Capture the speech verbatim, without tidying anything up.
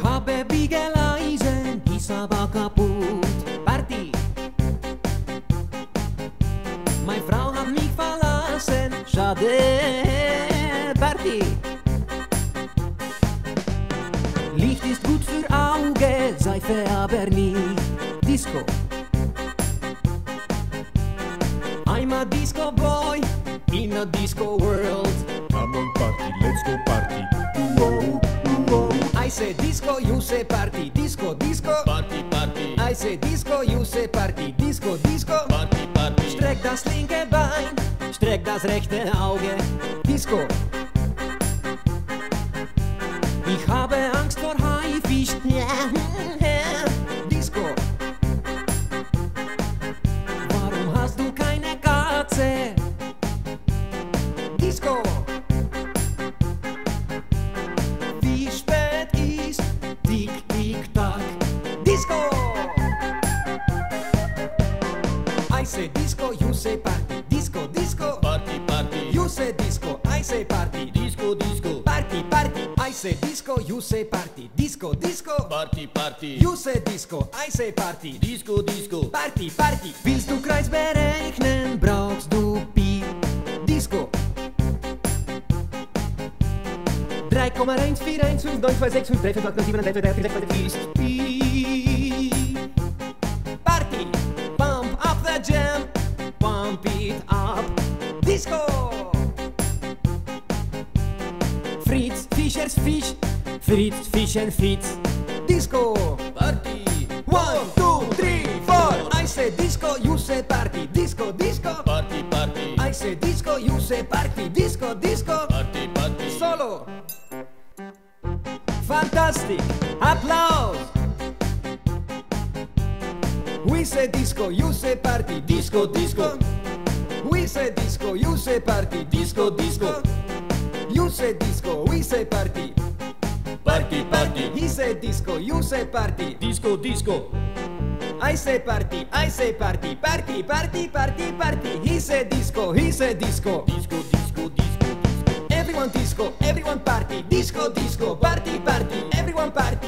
habe Biegeleisen, ist aber kaputt. Party! Meine Frau hat mich verlassen, schade. Party! Licht ist gut für Auge, Seife aber nicht. Disco! I'm a disco boy in a disco world. Come on party, let's go party. Whoa, whoa. I say disco, you say party. Disco, disco. Party, party. I say disco, you say party. Disco, disco. Party, party. Streck das linke Bein, streck das rechte Auge. Disco. Ich habe Angst vor Haifisch. Disco. Warum hast du keine Katze? Disco. Wie spät ist? Tick, tick, tack. Disco. I say disco, you say party. Disco, disco. Party, party. You say disco, I say party. Disco, disco. Party, party. I say disco, you say party. Disco, disco. Party, party. You say disco, I say party. Disco, disco. Party, Party. Willst du Kreis berechnen, brauchst du Pi. Disco. drei Komma eins vier eins fünf neun zwei sechs fünf drei fünf acht neun sieben drei drei vier sechs drei ist Pi. Party. Pump up the jam. Pump it up. Disco. Fritz Fischers Fisch. Fritz Fischer Fitz. Disco. Party. One, two, three, four. I say disco, you say party. Disco, disco. Party, party. I say disco, you say party. Disco, disco. Party, party. Solo. Fantastic. Applaus. We say disco, you say party. Disco, disco. We say disco, you say party. Disco, disco. You say disco, we say party. Party, party. He say disco, you say party. Disco, disco. I say party, I say party. Party, party, party, party. He say disco, he say disco. Disco, disco, disco, disco. Everyone disco, everyone party. Disco, disco, party, party. Everyone party.